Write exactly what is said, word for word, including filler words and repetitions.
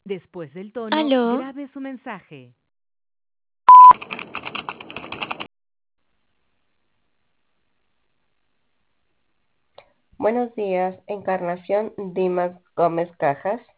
Después del tono, Aló, grabe su mensaje. Buenos días, Encarnación Dimas Gómez Cajas.